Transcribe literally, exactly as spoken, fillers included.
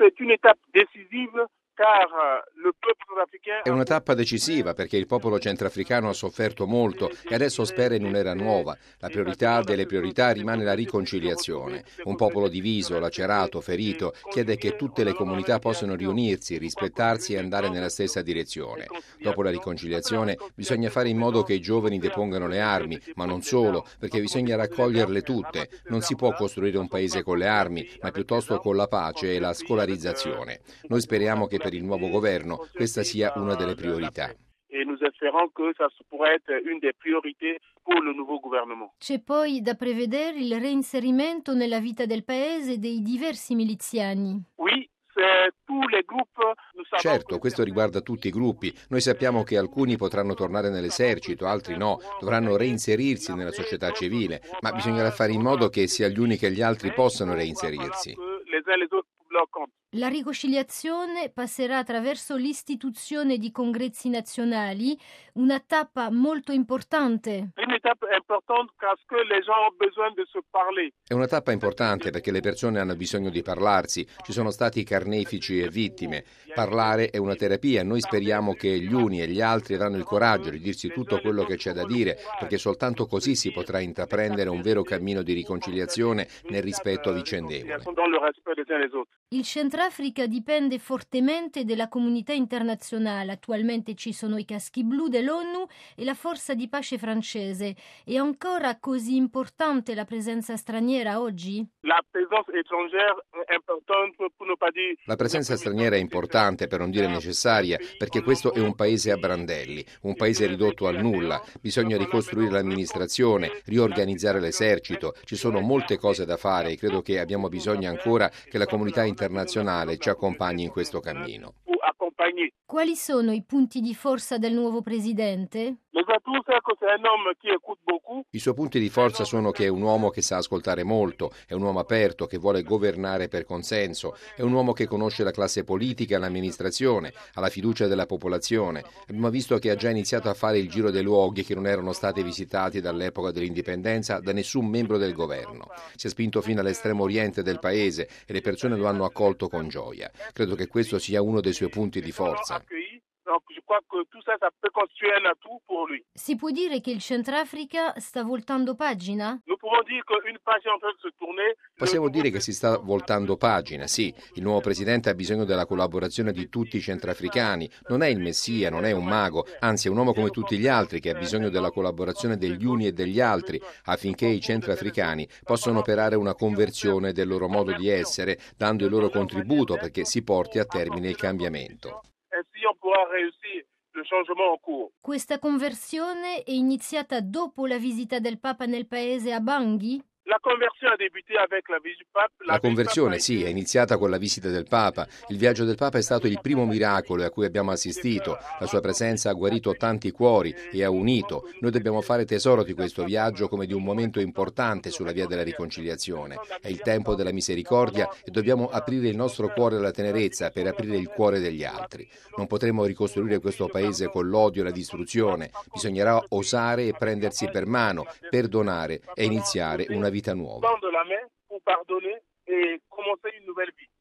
C'est une étape décisive car le peuple sudafricain. È una tappa decisiva perché il popolo centrafricano ha sofferto molto e adesso spera in un'era nuova. La priorità delle priorità rimane la riconciliazione. Un popolo diviso, lacerato, ferito, chiede che tutte le comunità possano riunirsi, rispettarsi e andare nella stessa direzione. Dopo la riconciliazione bisogna fare in modo che i giovani depongano le armi, ma non solo, perché bisogna raccoglierle tutte. Non si può costruire un paese con le armi, ma piuttosto con la pace e la scolarizzazione. Noi speriamo che per il nuovo governo questa sia una delle priorità. E nous espérons que ça pourrait être une des priorités pour le nouveau gouvernement. C'è poi da prevedere il reinserimento nella vita del paese dei diversi miliziani. Oui, c'est tous les groupes. Certo, questo riguarda tutti i gruppi. Noi sappiamo che alcuni potranno tornare nell'esercito, altri no, dovranno reinserirsi nella società civile, ma bisognerà fare in modo che sia gli uni che gli altri possano reinserirsi. La riconciliazione passerà attraverso l'istituzione di congressi nazionali, una tappa molto importante. È una tappa importante perché le persone hanno bisogno di parlarsi, ci sono stati carnefici e vittime. Parlare è una terapia, noi speriamo che gli uni e gli altri avranno il coraggio di dirsi tutto quello che c'è da dire, perché soltanto così si potrà intraprendere un vero cammino di riconciliazione nel rispetto vicendevole. Il Centrafrica dipende fortemente dalla comunità internazionale. Attualmente ci sono i caschi blu dell'ONU e la forza di pace francese. È ancora così importante la presenza straniera oggi? La presenza étrangère è importante, per ne pas dire. La presenza straniera è importante, per non dire necessaria, perché questo è un paese a brandelli, un paese ridotto al nulla. Bisogna ricostruire l'amministrazione, riorganizzare l'esercito. Ci sono molte cose da fare e credo che abbiamo bisogno ancora che la comunità internazionale ci accompagni in questo cammino. Quali sono i punti di forza del nuovo presidente? I suoi punti di forza sono che è un uomo che sa ascoltare molto, è un uomo aperto, che vuole governare per consenso, è un uomo che conosce la classe politica e l'amministrazione, ha la fiducia della popolazione. Abbiamo visto che ha già iniziato a fare il giro dei luoghi che non erano stati visitati dall'epoca dell'indipendenza da nessun membro del governo. Si è spinto fino all'estremo oriente del paese e le persone lo hanno accolto con gioia. Credo che questo sia uno dei suoi punti di forza. Si può dire che il Centrafrica sta voltando pagina? Possiamo dire che si sta voltando pagina, sì. Il nuovo presidente ha bisogno della collaborazione di tutti i centrafricani. Non è il messia, non è un mago, anzi è un uomo come tutti gli altri che ha bisogno della collaborazione degli uni e degli altri affinché i centrafricani possano operare una conversione del loro modo di essere, dando il loro contributo perché si porti a termine il cambiamento. Questa conversione è iniziata dopo la visita del Papa nel paese a Bangui? La conversione, La conversione, sì, è iniziata con la visita del Papa. Il viaggio del Papa è stato il primo miracolo a cui abbiamo assistito. La sua presenza ha guarito tanti cuori e ha unito. Noi dobbiamo fare tesoro di questo viaggio come di un momento importante sulla via della riconciliazione. È il tempo della misericordia e dobbiamo aprire il nostro cuore alla tenerezza per aprire il cuore degli altri. Non potremo ricostruire questo paese con l'odio e la distruzione. Bisognerà osare e prendersi per mano, perdonare e iniziare una vita nuova.